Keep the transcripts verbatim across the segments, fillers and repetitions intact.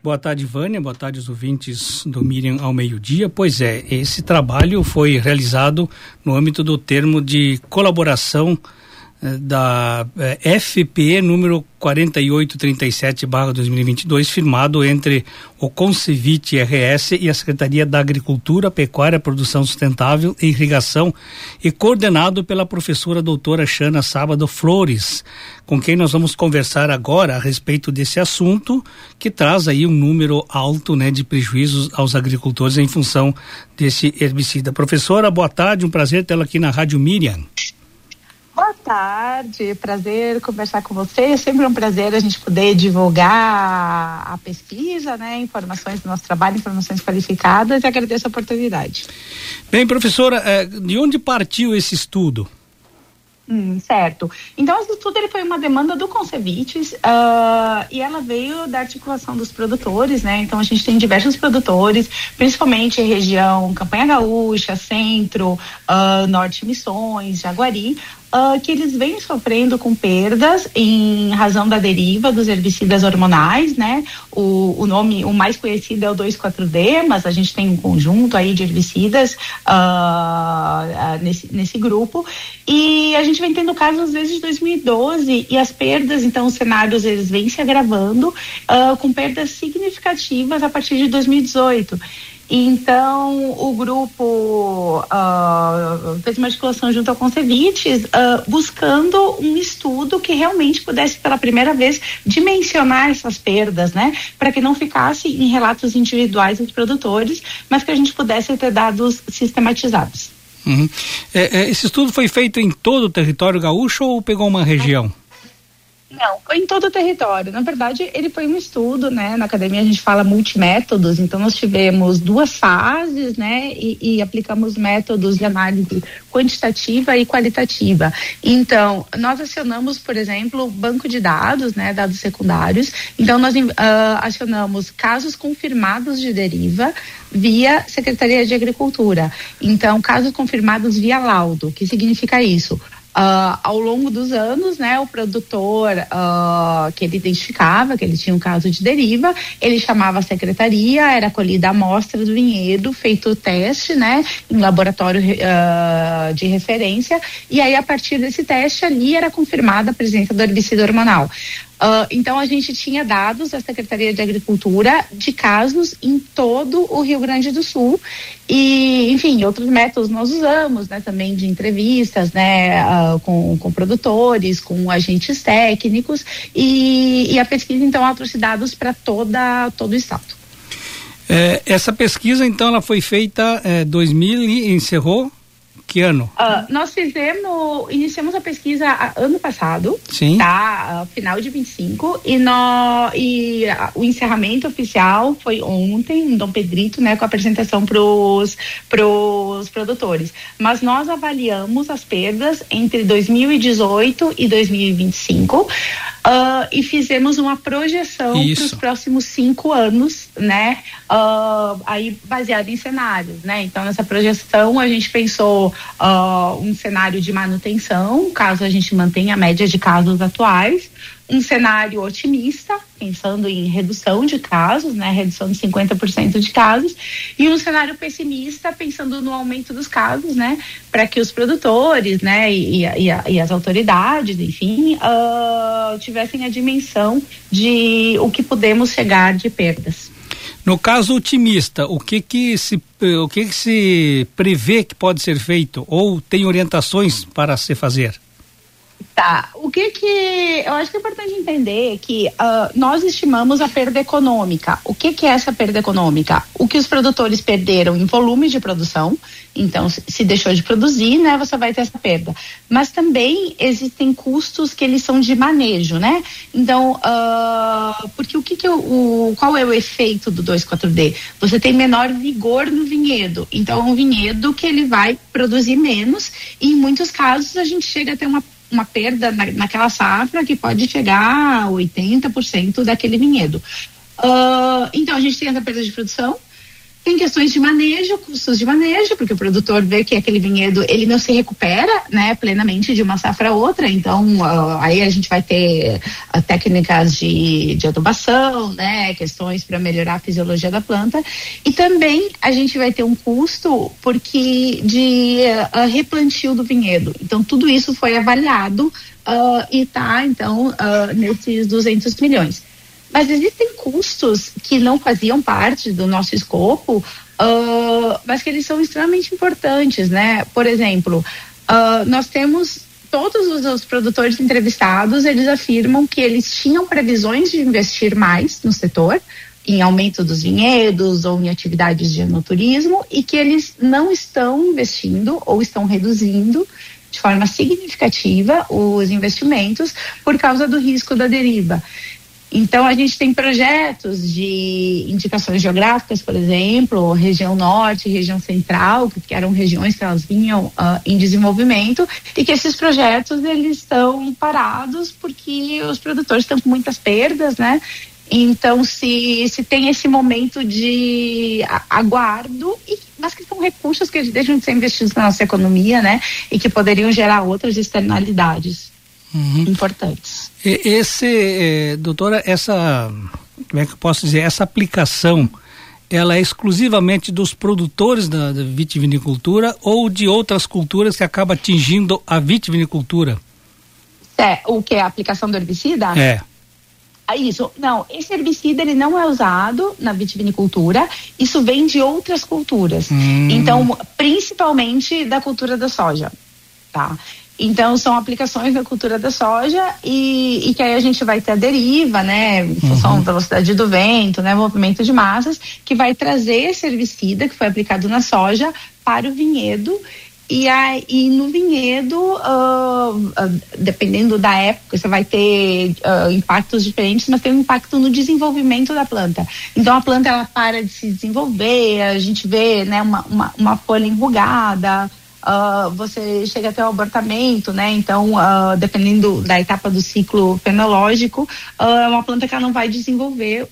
Boa tarde, Vânia. Boa tarde, os ouvintes do Miriam ao meio-dia. Pois é, esse trabalho foi realizado no âmbito do termo de colaboração eh, da eh, F P E número quarenta e oito trinta e sete barra dois mil e vinte e dois, firmado entre o Concevit R S e a Secretaria da Agricultura, Pecuária, Produção Sustentável e Irrigação, e coordenado pela professora doutora Xana Sábado Flores, com quem nós vamos conversar agora a respeito desse assunto, que traz aí um número alto, né, de prejuízos aos agricultores em função desse herbicida. Professora, boa tarde, um prazer tê-la aqui na Rádio Miriam. Boa tarde, prazer conversar com você. É sempre um prazer a gente poder divulgar a pesquisa, né, informações do nosso trabalho, informações qualificadas, e agradeço a oportunidade. Bem, professora, de onde partiu esse estudo? Hum, certo. Então, esse estudo ele foi uma demanda do Concevit uh, e ela veio da articulação dos produtores, né? Então, a gente tem diversos produtores, principalmente em região Campanha Gaúcha, Centro, uh, Norte Missões, Jaguari, Uh, que eles vêm sofrendo com perdas em razão da deriva dos herbicidas hormonais, né? O, o nome, o mais conhecido é o dois quatro D, mas a gente tem um conjunto aí de herbicidas uh, uh, nesse, nesse grupo, e a gente vem tendo casos às vezes de dois mil e doze, e as perdas, então os cenários eles vêm se agravando uh, com perdas significativas a partir de dois mil e dezoito. Então, o grupo uh, fez uma articulação junto ao Concevit, uh, buscando um estudo que realmente pudesse, pela primeira vez, dimensionar essas perdas, né? Para que não ficasse em relatos individuais dos produtores, mas que a gente pudesse ter dados sistematizados. Uhum. É, é, esse estudo foi feito em todo o território gaúcho ou pegou uma região? Não, foi em todo o território. Na verdade, ele foi um estudo, né? Na academia a gente fala multimétodos, então nós tivemos duas fases, né? E, e aplicamos métodos de análise quantitativa e qualitativa. Então, nós acionamos, por exemplo, banco de dados, né? Dados secundários. Então, nós uh, acionamos casos confirmados de deriva via Secretaria de Agricultura. Então, casos confirmados via laudo. O que significa isso? Uh, ao longo dos anos, né, o produtor uh, que ele identificava que ele tinha um caso de deriva, ele chamava a secretaria, era colhida a amostra do vinhedo, feito o teste, né, em laboratório uh, de referência, e aí a partir desse teste ali era confirmada a presença do herbicida hormonal. Uh, então a gente tinha dados da Secretaria de Agricultura de casos em todo o Rio Grande do Sul, e enfim, outros métodos nós usamos, né, também de entrevistas, né, uh, com, com produtores, com agentes técnicos, e, e a pesquisa então ela trouxe dados para toda todo o estado. É, essa pesquisa então ela foi feita em dois mil e encerrou? Que ano? Uh, nós fizemos, iniciamos a pesquisa a, ano passado, Sim. Tá? Uh, final de vinte e cinco, e, nó, e uh, o encerramento oficial foi ontem, em Dom Pedrito, né, com a apresentação pros, pros produtores. Mas nós avaliamos as perdas entre dois mil e dezoito e dois mil e vinte e cinco, uh, e fizemos uma projeção para os próximos cinco anos, né, uh, aí baseado em cenários, né, então nessa projeção a gente pensou Uh, um cenário de manutenção, caso a gente mantenha a média de casos atuais, um cenário otimista, pensando em redução de casos, né, redução de cinquenta por cento de casos, e um cenário pessimista, pensando no aumento dos casos, né, para que os produtores, né, e, e, e as autoridades, enfim, uh, tivessem a dimensão de o que podemos chegar de perdas. No caso otimista, o que que se o que que se prevê que pode ser feito ou tem orientações para se fazer? Tá, o que que eu acho que é importante entender que uh, nós estimamos a perda econômica. O que que é essa perda econômica? O que os produtores perderam em volume de produção, então se, se deixou de produzir, né, você vai ter essa perda. Mas também existem custos que eles são de manejo, né? Então, uh, porque o que que eu, o, qual é o efeito do dois quatro D? Você tem menor vigor no vinhedo, então é um vinhedo que ele vai produzir menos, e em muitos casos a gente chega a ter uma uma perda na, naquela safra que pode chegar a oitenta por cento daquele vinhedo. Uh, então, a gente tem essa perda de produção, Tem questões de manejo, custos de manejo, porque o produtor vê que aquele vinhedo, ele não se recupera, né, plenamente de uma safra a outra, então uh, aí a gente vai ter uh, técnicas de, de adubação, né, questões para melhorar a fisiologia da planta, e também a gente vai ter um custo porque de uh, replantio do vinhedo. Então tudo isso foi avaliado uh, e está então uh, nesses duzentos milhões. Mas existem custos que não faziam parte do nosso escopo, uh, mas que eles são extremamente importantes, né? Por exemplo, uh, nós temos todos os, os produtores entrevistados, eles afirmam que eles tinham previsões de investir mais no setor, em aumento dos vinhedos ou em atividades de enoturismo, e que eles não estão investindo ou estão reduzindo de forma significativa os investimentos por causa do risco da deriva. Então, a gente tem projetos de indicações geográficas, por exemplo, região norte, região central, que eram regiões que elas vinham uh, em desenvolvimento, e que esses projetos, eles estão parados porque os produtores estão com muitas perdas, né? Então, se, se tem esse momento de aguardo, e, mas que são recursos que deixam de ser investidos na nossa economia, né? E que poderiam gerar outras externalidades. Uhum. Importantes. Esse, eh, doutora, essa, como é que eu posso dizer, essa aplicação, ela é exclusivamente dos produtores da, da vitivinicultura ou de outras culturas que acaba atingindo a vitivinicultura? É, o que é a aplicação do herbicida? É. Ah, isso, não, esse herbicida ele não é usado na vitivinicultura, isso vem de outras culturas, hum. Então, principalmente da cultura da soja, tá? Então, são aplicações da cultura da soja e, e que aí a gente vai ter a deriva, né, em função uhum. da velocidade do vento, né, movimento de massas, que vai trazer esse herbicida que foi aplicado na soja para o vinhedo. E, aí, e no vinhedo, uh, uh, dependendo da época, você vai ter uh, impactos diferentes, mas tem um impacto no desenvolvimento da planta. Então, a planta, ela para de se desenvolver, a gente vê, né, uma, uma, uma folha enrugada. Uh, você chega até o abortamento, né? Então, uh, dependendo da etapa do ciclo fenológico, uh, é uma planta que ela não vai desenvolver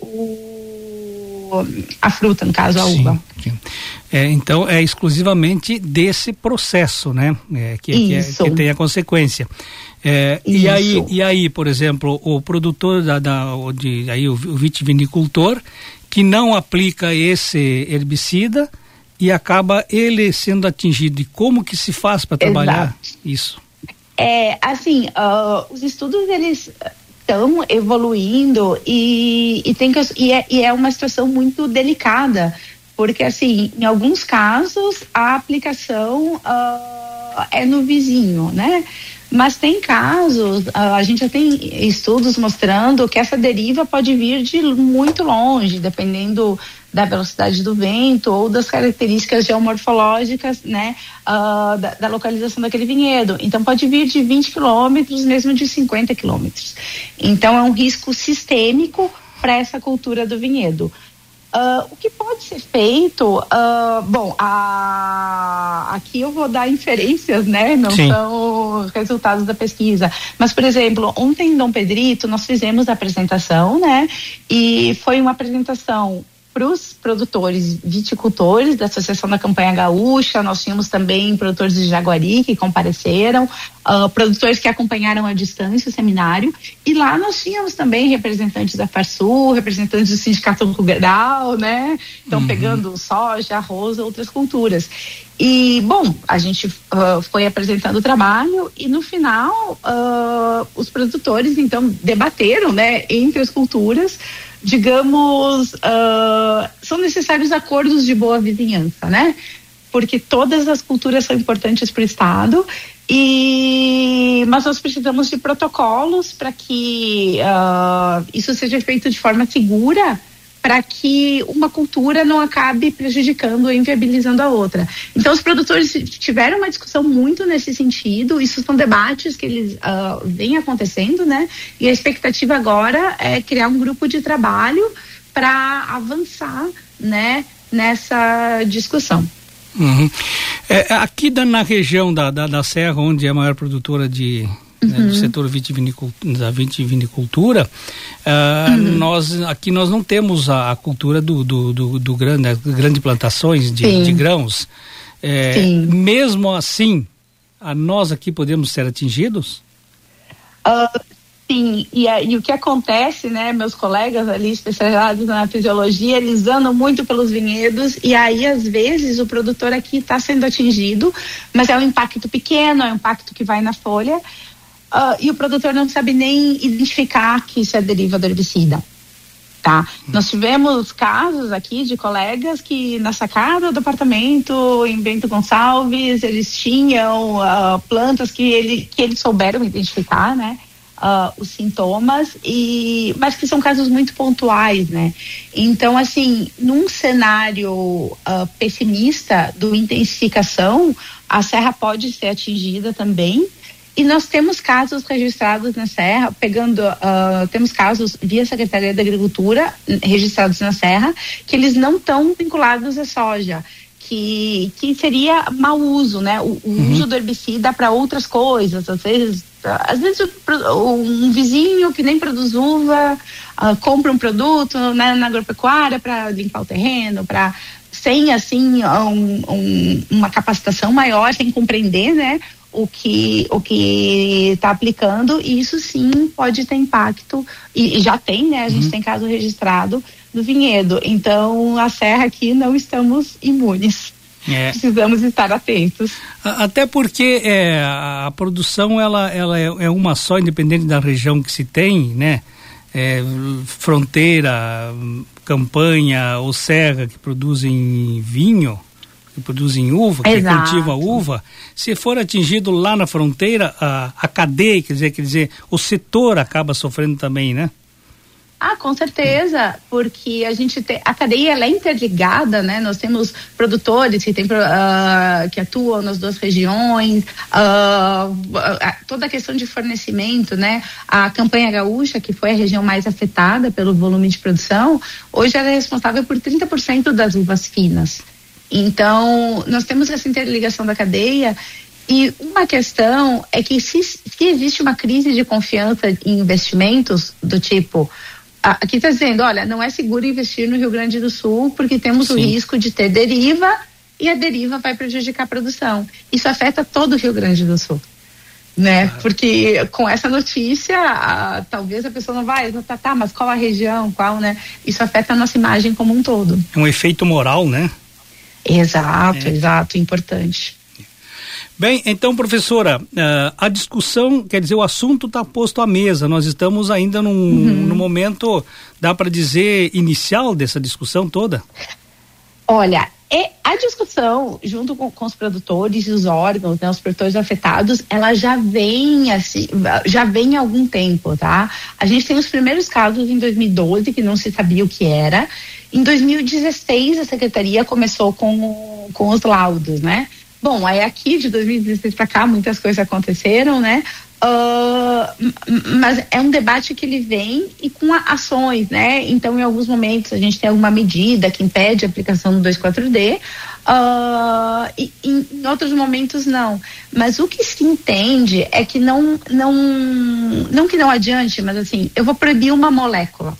o, a fruta, no caso, a sim, uva. Sim. É, então, é exclusivamente desse processo, né? É, que, que, é, que tem a consequência. É, e, aí, e aí, por exemplo, o produtor, da, da, de, aí, o, o vitivinicultor, que não aplica esse herbicida, e acaba ele sendo atingido. E como que se faz para trabalhar Exato. Isso? É, assim, uh, os estudos, eles estão evoluindo e, e, tem que, e, é, e é uma situação muito delicada, porque, assim, em alguns casos, a aplicação uh, é no vizinho, né? Mas tem casos, uh, a gente já tem estudos mostrando que essa deriva pode vir de muito longe, dependendo da velocidade do vento ou das características geomorfológicas, né, uh, da, da localização daquele vinhedo. Então pode vir de vinte quilômetros, mesmo de cinquenta quilômetros. Então é um risco sistêmico para essa cultura do vinhedo. Uh, o que pode ser feito, uh, bom, a, aqui eu vou dar inferências, né, não Sim. são resultados da pesquisa, mas, por exemplo, ontem em Dom Pedrito nós fizemos a apresentação, né, e foi uma apresentação para os produtores viticultores da Associação da Campanha Gaúcha. Nós tínhamos também produtores de Jaguari que compareceram, uh, produtores que acompanharam à distância o seminário, e lá nós tínhamos também representantes da Farsul, representantes do Sindicato Rural, né? Então, uhum. pegando soja, arroz, outras culturas. E, bom, a gente uh, foi apresentando o trabalho e, no final, uh, os produtores, então, debateram, né, entre as culturas, digamos, uh, são necessários acordos de boa vizinhança, né? Porque todas as culturas são importantes para o Estado, e, mas nós precisamos de protocolos para que uh, isso seja feito de forma segura, para que uma cultura não acabe prejudicando ou inviabilizando a outra. Então, os produtores tiveram uma discussão muito nesse sentido. Isso são debates que eles uh, vêm acontecendo, né? E a expectativa agora é criar um grupo de trabalho para avançar, né, nessa discussão. Uhum. É, aqui da, na região da, da, da Serra, onde é a maior produtora de, uhum. né, do setor vitivinicultura, da vitivinicultura, uh, uhum. nós, aqui nós não temos a, a cultura do, do, do, do grande, né, grande plantações de, de grãos. É, mesmo assim, a nós aqui podemos ser atingidos? Uh, sim, e, e o que acontece, né, meus colegas ali especializados na fisiologia, eles andam muito pelos vinhedos e aí às vezes o produtor aqui está sendo atingido, mas é um impacto pequeno, é um impacto que vai na folha, uh, e o produtor não sabe nem identificar que isso é deriva do herbicida. Tá. Hum. Nós tivemos casos aqui de colegas que na sacada do apartamento em Bento Gonçalves eles tinham uh, plantas que, ele, que eles souberam identificar, né, uh, os sintomas, e, mas que são casos muito pontuais, né. Então, assim, num cenário uh, pessimista do intensificação, a serra pode ser atingida também. E nós temos casos registrados na Serra, pegando, uh, temos casos via Secretaria da Agricultura registrados na Serra, que eles não estão vinculados à soja, que, que seria mau uso, né? O, o uhum. uso do herbicida para outras coisas, às vezes, às vezes um vizinho que nem produz uva, uh, compra um produto, né, na agropecuária para limpar o terreno, para sem assim um, um, uma capacitação maior, sem compreender, né, o que o que está aplicando, e isso sim pode ter impacto, e, e já tem, né, a gente uhum. tem caso registrado no vinhedo. Então a serra aqui não estamos imunes. É. Precisamos estar atentos. Até porque é, a produção ela, ela é, é uma só, independente da região que se tem, né? É, fronteira, campanha ou serra que produzem vinho, que produzem uva, que Exato. cultiva uva, se for atingido lá na fronteira, a, a cadeia, quer dizer, quer dizer, o setor acaba sofrendo também, né? Ah, com certeza, porque a gente tem, a cadeia ela é interligada, né? Nós temos produtores que, tem, uh, que atuam nas duas regiões, uh, toda a questão de fornecimento, né? A campanha gaúcha, que foi a região mais afetada pelo volume de produção, hoje ela é responsável por trinta por cento das uvas finas. Então, nós temos essa interligação da cadeia, e uma questão é que se, se existe uma crise de confiança em investimentos do tipo, aqui está dizendo, olha, não é seguro investir no Rio Grande do Sul porque temos Sim. o risco de ter deriva, e a deriva vai prejudicar a produção. Isso afeta todo o Rio Grande do Sul, né? Claro. Porque com essa notícia, a, talvez a pessoa não vai, não tá, tá, mas qual a região, qual, né? Isso afeta a nossa imagem como um todo. É um efeito moral, né? Exato, é. exato, importante. Bem, então, professora, uh, a discussão, quer dizer, o assunto está posto à mesa, nós estamos ainda num, uhum. num momento, dá para dizer, inicial dessa discussão toda? Olha, é, a discussão, junto com, com os produtores e os órgãos, né, os produtores afetados, ela já vem, assim, já vem há algum tempo, tá? A gente tem os primeiros casos em dois mil e doze, que não se sabia o que era. Em dois mil e dezesseis, a Secretaria começou com, com os laudos, né? Bom, aí aqui de dois mil e dezesseis para cá muitas coisas aconteceram, né? Uh, mas é um debate que ele vem e com a, ações, né? Então, em alguns momentos a gente tem alguma medida que impede a aplicação do dois quatro D, uh, e, e em outros momentos não. Mas o que se entende é que não, não, não que não adiante, mas assim, eu vou proibir uma molécula.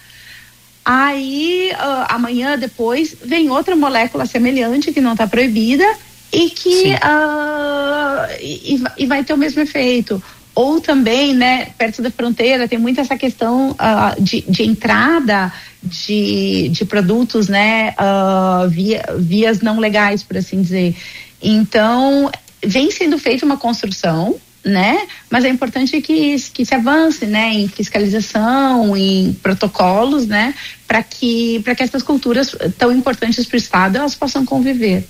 Aí, uh, amanhã, depois, vem outra molécula semelhante que não está proibida e que uh, e, e vai ter o mesmo efeito. Ou também, né, perto da fronteira tem muito essa questão uh, de, de entrada de, de produtos, né, uh, via, vias não legais, por assim dizer. Então, vem sendo feita uma construção, né, mas é importante que, que se avance, né, em fiscalização, em protocolos, né, para que, para que essas culturas tão importantes para o Estado, elas possam conviver.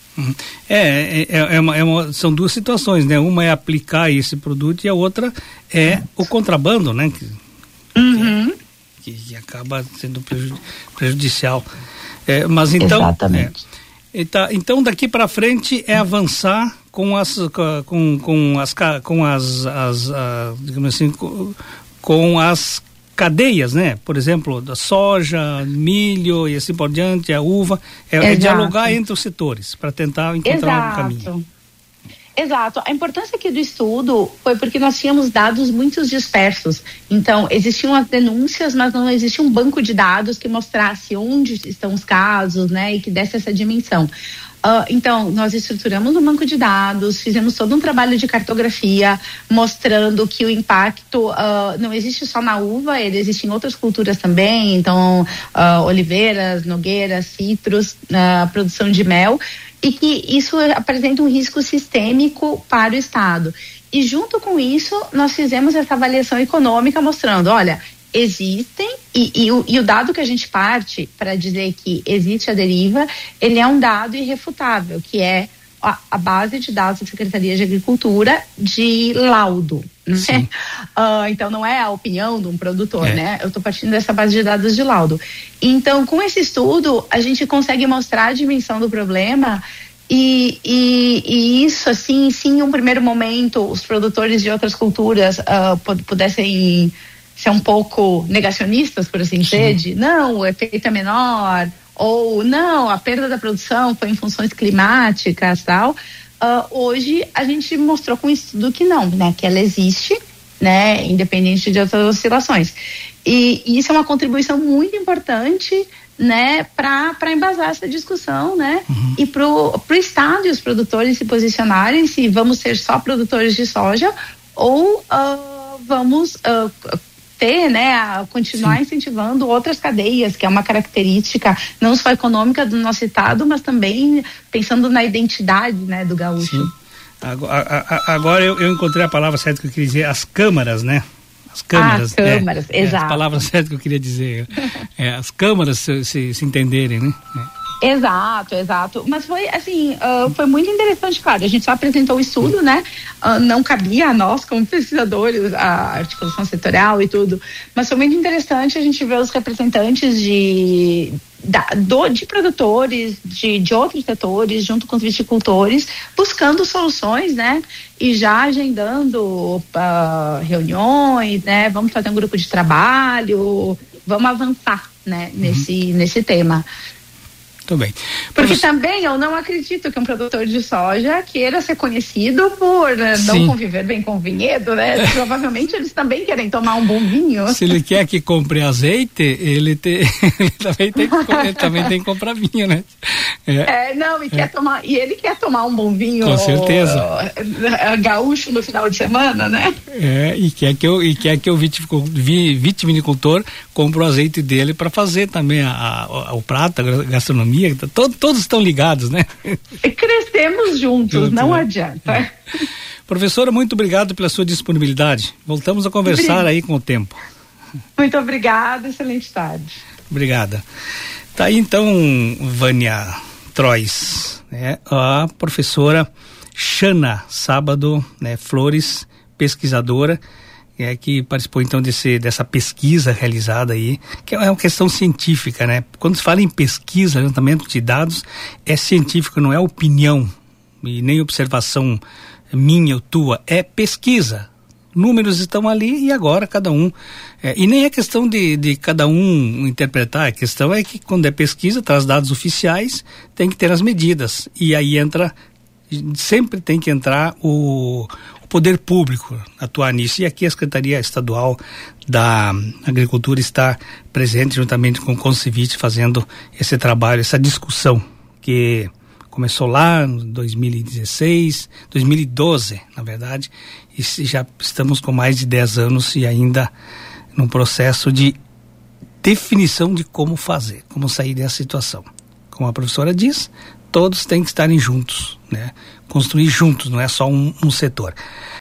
É, é, é, uma, é uma, são duas situações, né? Uma é aplicar esse produto e a outra é o contrabando, né? Que, uhum. que, que acaba sendo prejudici- prejudicial. É, mas então, Exatamente. É, tá, então daqui para frente é avançar com as com, com as com as, as a, digamos assim, com, com as cadeias, né? Por exemplo, da soja, milho e assim por diante, a uva, é, é dialogar entre os setores para tentar encontrar Exato. um caminho. Exato. A importância aqui do estudo foi porque nós tínhamos dados muito dispersos. Então, existiam as denúncias, mas não existia um banco de dados que mostrasse onde estão os casos, né, e que desse essa dimensão. Uh, então, nós estruturamos um banco de dados, fizemos todo um trabalho de cartografia, mostrando que o impacto uh, não existe só na uva, ele existe em outras culturas também, então, uh, oliveiras, nogueiras, citros, uh, produção de mel, e que isso apresenta um risco sistêmico para o Estado. E junto com isso, nós fizemos essa avaliação econômica mostrando, olha, existem, e, e, o, e o dado que a gente parte para dizer que existe a deriva, ele é um dado irrefutável, que é a, a base de dados da Secretaria de Agricultura de laudo. Né? Uh, então não é a opinião de um produtor, é. né? Eu estou partindo dessa base de dados de laudo. Então, com esse estudo, a gente consegue mostrar a dimensão do problema. E, e, e isso, assim, se em um primeiro momento os produtores de outras culturas uh, pudessem ser um pouco negacionistas, por assim dizer, de não, o efeito é menor, ou não, a perda da produção foi em funções climáticas, tal. Uh, hoje a gente mostrou com o estudo que não, né, que ela existe, né, independente de outras oscilações. E, e isso é uma contribuição muito importante, né, para embasar essa discussão, né, uhum. e para o Estado e os produtores se posicionarem se vamos ser só produtores de soja ou uh, vamos uh, ter, né, a continuar Sim. incentivando outras cadeias, que é uma característica não só econômica do nosso estado, mas também pensando na identidade, né, do gaúcho. Sim. Agora, agora eu, eu encontrei a palavra certa que eu queria dizer, as câmaras, né? As câmaras. As câmaras, é, exato. É, as palavras certas que eu queria dizer. É, as câmaras se, se, se entenderem, né? É. Exato, exato. Mas foi assim, uh, foi muito interessante, claro. A gente só apresentou o estudo, né? Uh, não cabia a nós, como pesquisadores, a articulação setorial e tudo. Mas foi muito interessante a gente ver os representantes de, da, do, de produtores, de, de outros setores, junto com os viticultores, buscando soluções, né? E já agendando uh, reuniões, né? Vamos fazer um grupo de trabalho, vamos avançar, né? Nesse, uhum. nesse tema. Muito bem. Porque Mas... também eu não acredito que um produtor de soja queira ser conhecido por uh, não conviver bem com o vinhedo, né? Provavelmente eles também querem tomar um bom vinho. Se ele quer que compre azeite, ele, te... ele, também, tem que... ele também tem que comprar vinho, né? É, é não, e, é. Quer tomar... e ele quer tomar um bom vinho. Com certeza. Uh, gaúcho no final de semana, né? É, e quer que, eu, e quer que o vitivinicultor compre o azeite dele para fazer também a, a, o prato, a gastronomia. Todos, todos estão ligados, né? Crescemos juntos, Junto, não né? adianta. É. Professora, muito obrigado pela sua disponibilidade. Voltamos a conversar Obrigada. aí com o tempo. Muito obrigada, excelente tarde. Obrigada. Tá aí então, Vânia Trois, né? A professora Xana Sábado, né? Flores, pesquisadora, é, que participou então desse, dessa pesquisa realizada aí, que é uma questão científica, né? Quando se fala em pesquisa, levantamento de dados, é científico, não é opinião e nem observação minha ou tua, é pesquisa. Números estão ali e agora cada um, é, e nem é questão de, de cada um interpretar, a questão é que quando é pesquisa, traz dados oficiais, tem que ter as medidas, e aí entra, sempre tem que entrar o o poder público atuar nisso, e aqui a Secretaria Estadual da Agricultura está presente juntamente com o Concevite fazendo esse trabalho, essa discussão que começou lá em dois mil e dezesseis, dois mil e doze, na verdade, e já estamos com mais de dez anos e ainda num processo de definição de como fazer, como sair dessa situação. Como a professora diz, todos têm que estarem juntos, né? Construir juntos, não é só um, um setor.